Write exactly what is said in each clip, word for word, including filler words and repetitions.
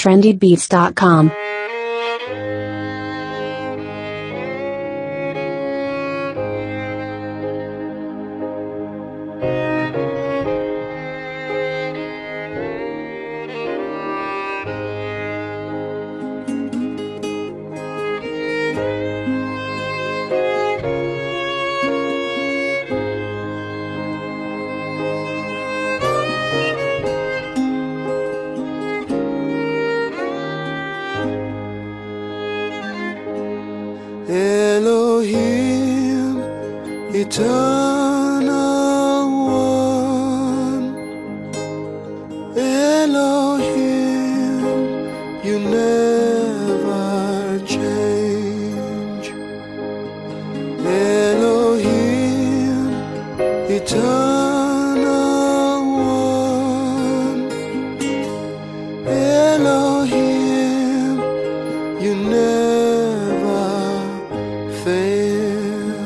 trendy beats dot com. Elohim, eternal one. Elohim, you never change. Elohim, eternal one. Elohim, you never fail.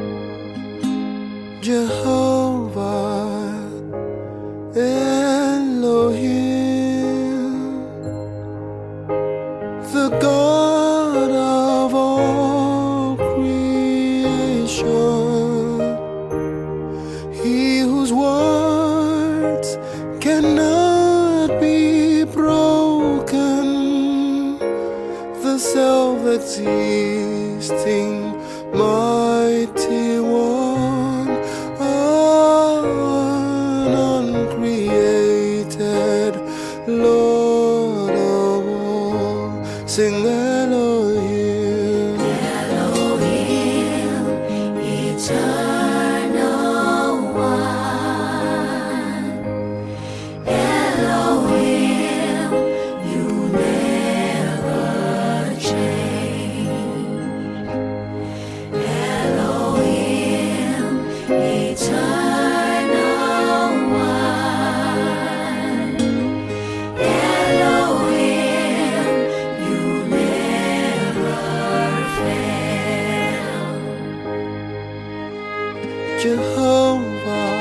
Jehovah Elohim, the God of all creation, He whose words cannot be broken, the self-existing mighty one, uncreated Lord of all. Sing Elohim, Elohim, eternal one. Elohim, you never change. Elohim, eternal one. Elohim, you never fail. Jehovah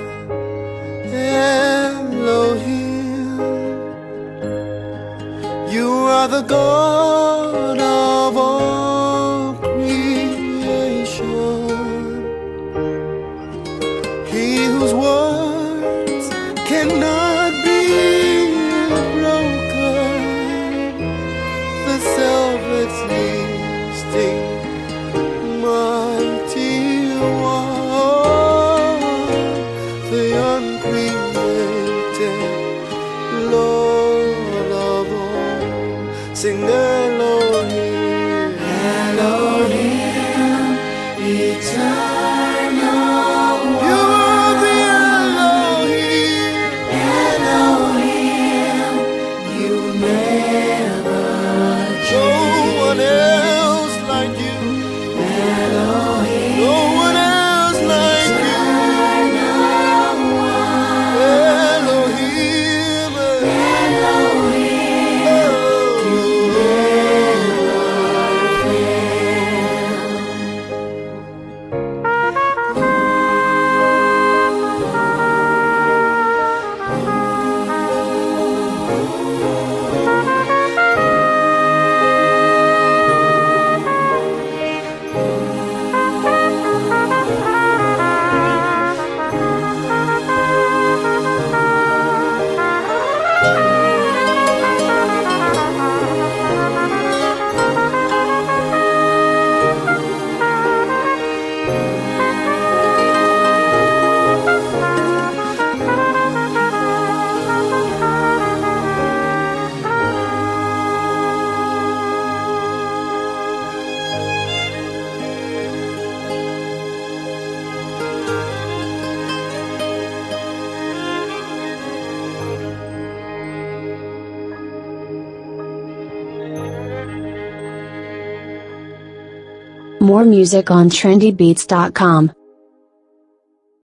Elohim, you are the God of all creation, He whose words cannot be broken, the self-existing mighty one, the uncreated Lord of all. Sing Elohim, Elohim, eternal you one. are the Elohim. Elohim, you never No change. one else like you. Elohim, No one else like you. eternal one. Elohim, Elohim, you never fail. More music on trendy beats dot com.